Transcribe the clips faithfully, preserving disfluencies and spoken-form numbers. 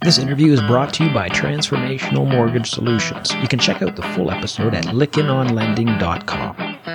This interview is brought to you by Transformational Mortgage Solutions. You can check out the full episode at lykken on lending dot com.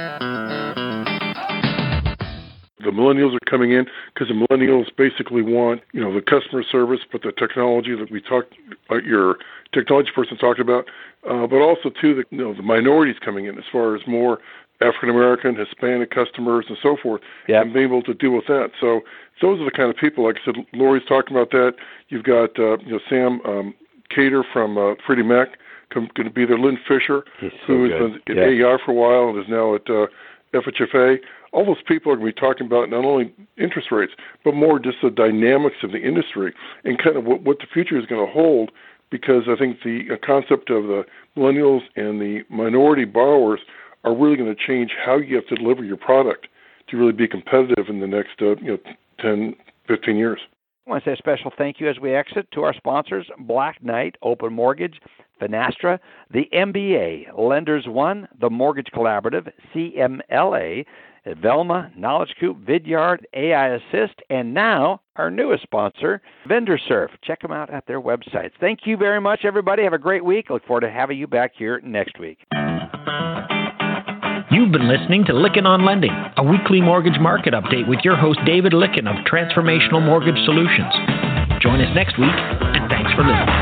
The millennials are coming in because the millennials basically want, you know, the customer service, but the technology that we talked, uh, your technology person talked about, uh, but also too, the, you know, the minorities coming in as far as more African American, Hispanic customers, and so forth, yep. and being able to deal with that. So those are the kind of people. Like I said, Lori's talking about that. You've got uh, you know Sam um, Cater from uh, Freddie Mac going to be there. Lynn Fisher, He's who so has been yeah. at A E I for a while and is now at uh, F H F A. All those people are going to be talking about not only interest rates, but more just the dynamics of the industry and kind of what, what the future is going to hold, because I think the uh, concept of the millennials and the minority borrowers are really going to change how you have to deliver your product to really be competitive in the next uh, you know, ten, fifteen years. I want to say a special thank you as we exit to our sponsors, Black Knight, Open Mortgage, Finastra, the M B A, Lenders One, the Mortgage Collaborative, C M L A, Velma, Knowledge Coop, Vidyard, A I Assist, and now our newest sponsor, VendorSurf. Check them out at their websites. Thank you very much, everybody. Have a great week. Look forward to having you back here next week. You've been listening to Lykken on Lending, a weekly mortgage market update with your host, David Lykken of Transformational Mortgage Solutions. Join us next week, and thanks for listening.